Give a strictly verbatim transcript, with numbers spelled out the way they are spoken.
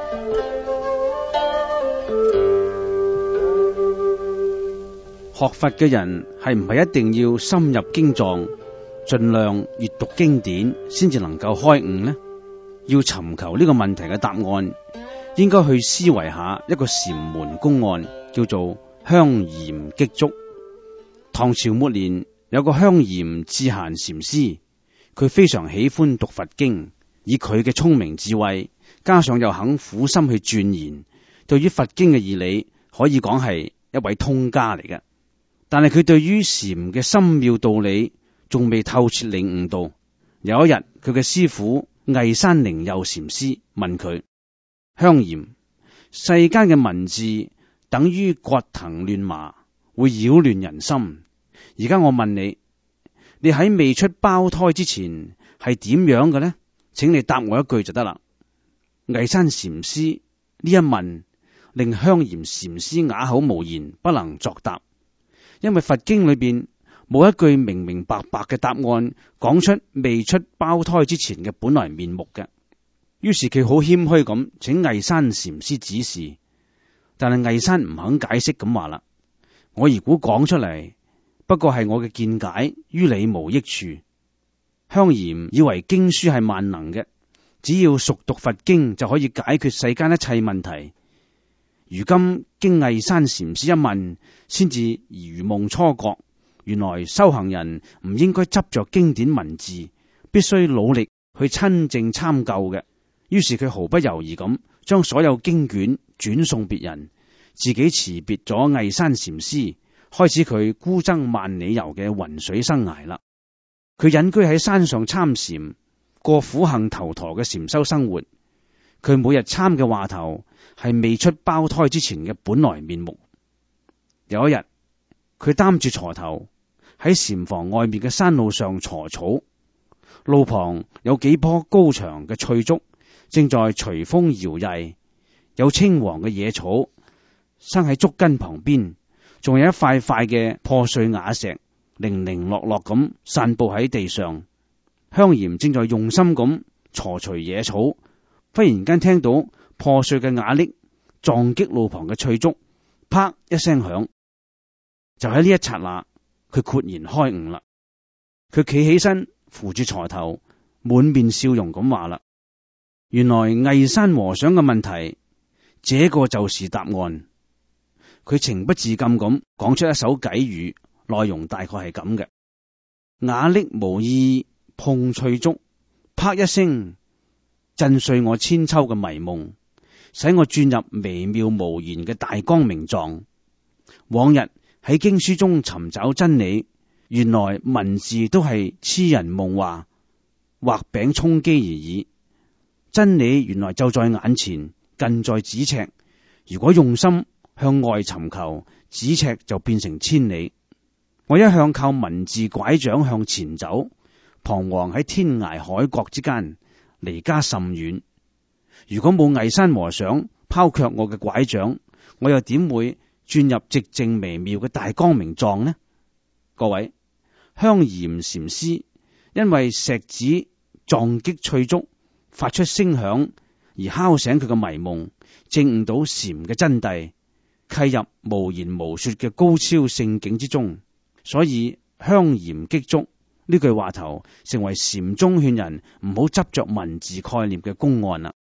學佛嘅人係唔係一定要深入經藏，盡量閱讀經典先至能夠開悟呢？要尋求呢個問題嘅答案，應該去思維下一個禪門公案，叫做香嚴擊竹。唐朝末年有個香嚴智閑禪師，佢非常喜歡讀佛經，以佢嘅聰明智慧，加上又肯苦心去鑽研，對於佛經嘅義理可以講係一位通家嚟嘅。但係佢對於禪嘅深妙道理仲未透徹領悟到。有一日，佢嘅師父魏山靈佑禪師問佢：香嚴，世間嘅文字等於葛藤亂麻，會擾亂人心。而家我問你，你喺未出胞胎之前係點樣嘅呢？請你答我一句就得啦。魏山禪師呢一問，令香嚴禪師啞口無言，不能作答。因為佛經裏邊冇一句明明白白嘅答案講出未出胞胎之前嘅本來面目嘅。於是佢好謙虛咁請魏山禪師指示，但係魏山唔肯解釋咁話啦：我如果講出嚟，不過係我嘅見解，於你無益處。香嚴以為經書係萬能嘅，只要熟讀佛經就可以解決世間一切問題。如今經魏山禪師一問，先至如夢初覺，原來修行人唔應該執着經典文字，必須努力去親證參究嘅。於是佢毫不猶豫咁將所有經卷轉送別人，自己辭別咗魏山禪師，開始佢孤僧萬里遊嘅雲水生涯啦。佢隱居喺山上參禪，過苦行頭陀嘅禪修生活。佢每日參嘅話頭係未出胞胎之前嘅本來面目。有一日，佢擔住鋤頭喺禪房外面嘅山路上鋤草，路旁有幾棵高長嘅翠竹正在隨風搖曳，有青黃嘅野草生喺竹根旁邊，仲有一塊塊嘅破碎瓦石零零落落咁散布喺地上。香嚴正在用心咁鋤除野草，忽然間聽到破碎嘅瓦礫撞擊路旁嘅翠竹，啪一聲響。就喺呢一剎那，佢豁然開悟啦。佢企起身，扶住鋤頭，滿面笑容咁話啦：原來魏山和尚嘅問題，這個就是答案。佢情不自禁咁講出一首偈語，內容大概係咁嘅：瓦礫無意碰翠竹，啪一聲震碎我千秋嘅迷夢，使我轉入微妙無言嘅大光明狀。往日喺經書中尋找真理，原來文字都係痴人夢話，畫餅充飢而已。真理原來就在眼前，近在咫尺。如果用心向外尋求，咫尺就變成千里。我一向靠文字拐杖向前走，彷徨喺天涯海角之間，離家甚遠。如果冇魏山和尚拋卻我嘅拐杖，我又點會轉入寂靜微妙嘅大光明狀呢？各位，香嚴禪師因為石子撞擊翠竹發出聲響而敲醒佢嘅迷夢，證悟到禪嘅真諦，契入無言無說嘅高超聖境之中。所以香嚴擊竹呢句話頭成為禪宗勸人唔好執着文字概念嘅公案啦。